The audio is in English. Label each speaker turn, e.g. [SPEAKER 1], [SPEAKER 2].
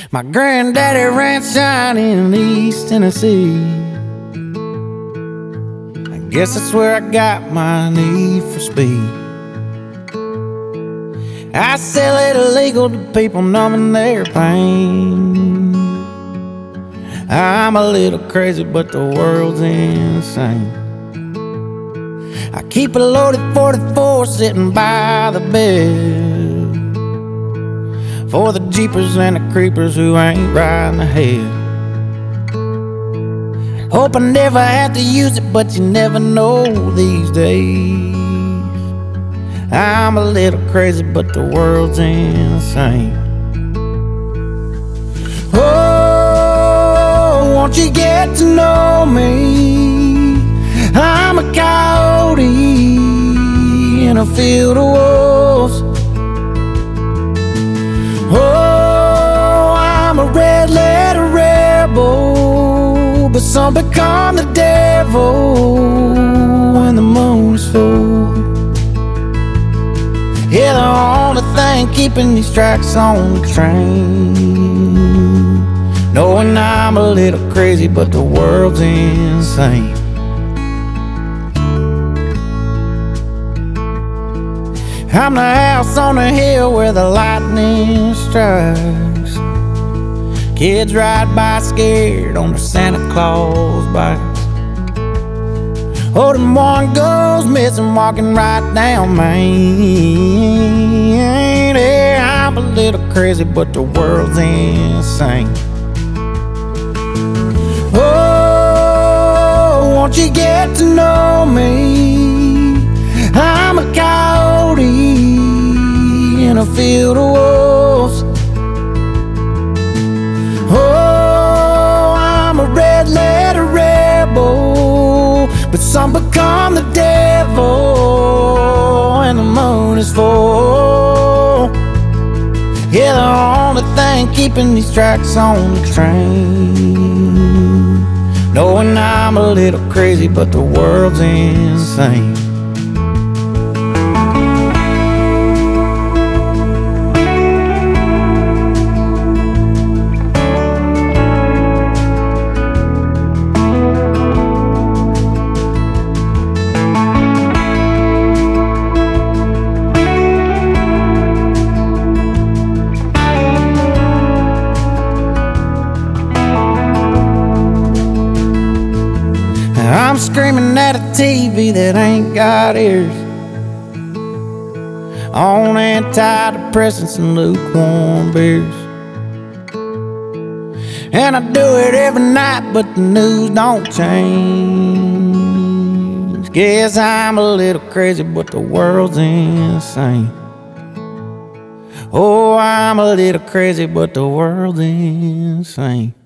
[SPEAKER 1] My granddaddy ran shine in East Tennessee. I guess that's where I got my need for speed. I sell it illegal to people numbing their pain. I'm a little crazy, but the world's insane. I keep a loaded 44 sitting by the bed for the jeepers and the creepers who ain't riding ahead. Hope I never have to use it, but you never know these days. I'm a little crazy, but the world's insane. Oh, won't you get to know me? I'm a coyote in a field of wolves. Oh, I'm a red letter rebel, but some become the devil when the moon is full. Yeah, the only thing keeping these tracks on the train, knowing I'm a little crazy, but the world's insane. I'm the house on the hill where the lightning strikes. Kids ride by scared on their Santa Claus bikes. Oh, them one goes missing walking right down Main. Yeah, I'm a little crazy, but the world's insane. Oh, won't you get to know me? I'm a coyote in a field of wolves. Oh, I'm a red letter rebel, but some become the devil when the moon is full. Yeah, the only thing keeping these tracks on the train, knowing I'm a little crazy, but the world's insane. I'm screaming at a TV that ain't got ears, on antidepressants and lukewarm beers. And I do it every night, but the news don't change. Guess I'm a little crazy, but the world's insane. Oh, I'm a little crazy, but the world's insane.